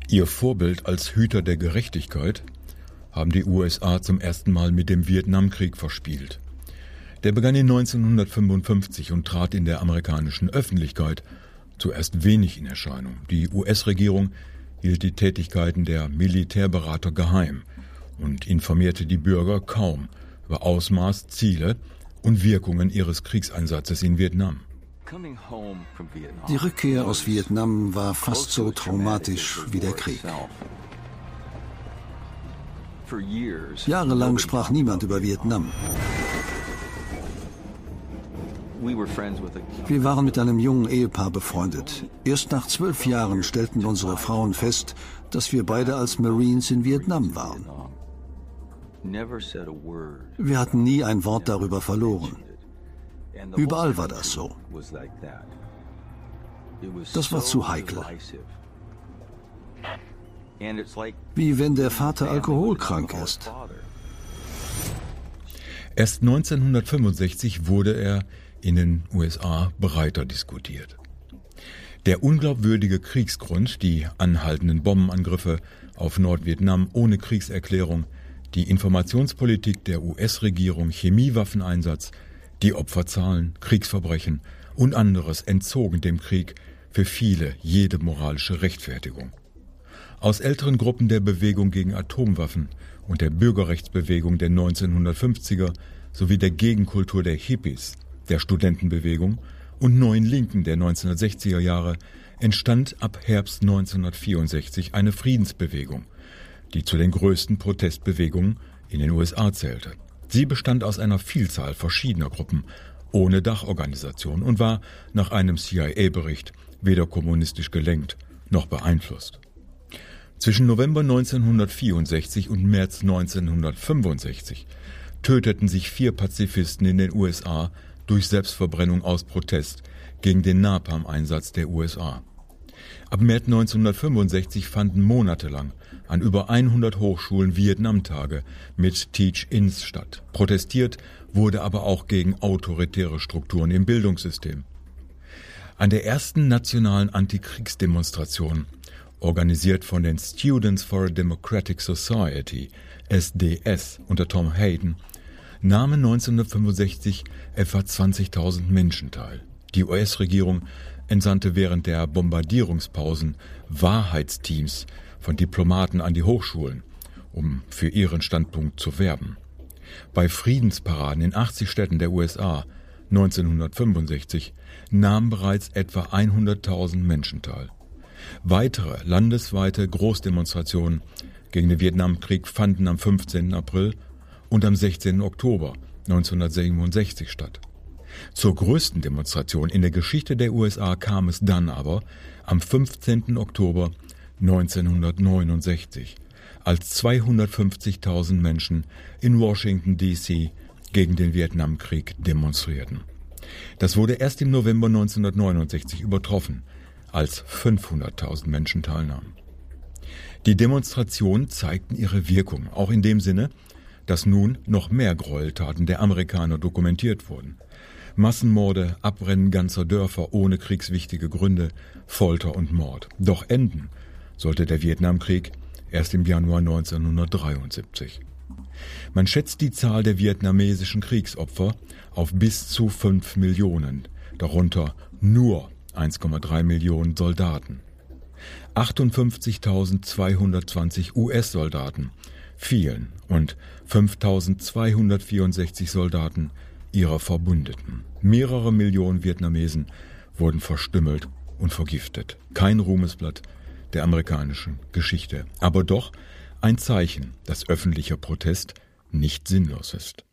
Ihr Vorbild als Hüter der Gerechtigkeit haben die USA zum ersten Mal mit dem Vietnamkrieg verspielt. Der begann in 1955 und trat in der amerikanischen Öffentlichkeit zuerst wenig in Erscheinung. Die US-Regierung hielt die Tätigkeiten der Militärberater geheim und informierte die Bürger kaum über Ausmaß, Ziele und Wirkungen ihres Kriegseinsatzes in Vietnam. Die Rückkehr aus Vietnam war fast so traumatisch wie der Krieg. Jahrelang sprach niemand über Vietnam. Wir waren mit einem jungen Ehepaar befreundet. Erst nach 12 Jahren stellten unsere Frauen fest, dass wir beide als Marines in Vietnam waren. Wir hatten nie ein Wort darüber verloren. Überall war das so. Das war zu heikel. Wie wenn der Vater alkoholkrank ist. Erst 1965 wurde er in den USA breiter diskutiert. Der unglaubwürdige Kriegsgrund, die anhaltenden Bombenangriffe auf Nordvietnam ohne Kriegserklärung, die Informationspolitik der US-Regierung, Chemiewaffeneinsatz, die Opferzahlen, Kriegsverbrechen und anderes entzogen dem Krieg für viele jede moralische Rechtfertigung. Aus älteren Gruppen der Bewegung gegen Atomwaffen und der Bürgerrechtsbewegung der 1950er sowie der Gegenkultur der Hippies, der Studentenbewegung und neuen Linken der 1960er Jahre entstand ab Herbst 1964 eine Friedensbewegung, die zu den größten Protestbewegungen in den USA zählte. Sie bestand aus einer Vielzahl verschiedener Gruppen, ohne Dachorganisation und war nach einem CIA-Bericht weder kommunistisch gelenkt noch beeinflusst. Zwischen November 1964 und März 1965 töteten sich 4 Pazifisten in den USA durch Selbstverbrennung aus Protest gegen den Napalm-Einsatz der USA. Ab März 1965 fanden monatelang an über 100 Hochschulen Vietnamtage mit Teach-Ins statt. Protestiert wurde aber auch gegen autoritäre Strukturen im Bildungssystem. An der ersten nationalen Antikriegsdemonstration, organisiert von den Students for a Democratic Society, SDS, unter Tom Hayden, nahmen 1965 etwa 20.000 Menschen teil. Die US-Regierung entsandte während der Bombardierungspausen Wahrheitsteams von Diplomaten an die Hochschulen, um für ihren Standpunkt zu werben. Bei Friedensparaden in 80 Städten der USA 1965 nahmen bereits etwa 100.000 Menschen teil. Weitere landesweite Großdemonstrationen gegen den Vietnamkrieg fanden am 15. April und am 16. Oktober 1967 statt. Zur größten Demonstration in der Geschichte der USA kam es dann aber am 15. Oktober 1969, als 250.000 Menschen in Washington, D.C. gegen den Vietnamkrieg demonstrierten. Das wurde erst im November 1969 übertroffen, als 500.000 Menschen teilnahmen. Die Demonstrationen zeigten ihre Wirkung, auch in dem Sinne, dass nun noch mehr Gräueltaten der Amerikaner dokumentiert wurden. Massenmorde, Abrennen ganzer Dörfer ohne kriegswichtige Gründe, Folter und Mord. Doch enden sollte der Vietnamkrieg erst im Januar 1973. Man schätzt die Zahl der vietnamesischen Kriegsopfer auf bis zu 5 Millionen, darunter nur 1,3 Millionen Soldaten. 58.220 US-Soldaten fielen und 5.264 Soldaten ihrer Verbündeten. Mehrere Millionen Vietnamesen wurden verstümmelt und vergiftet. Kein Ruhmesblatt der amerikanischen Geschichte, aber doch ein Zeichen, dass öffentlicher Protest nicht sinnlos ist.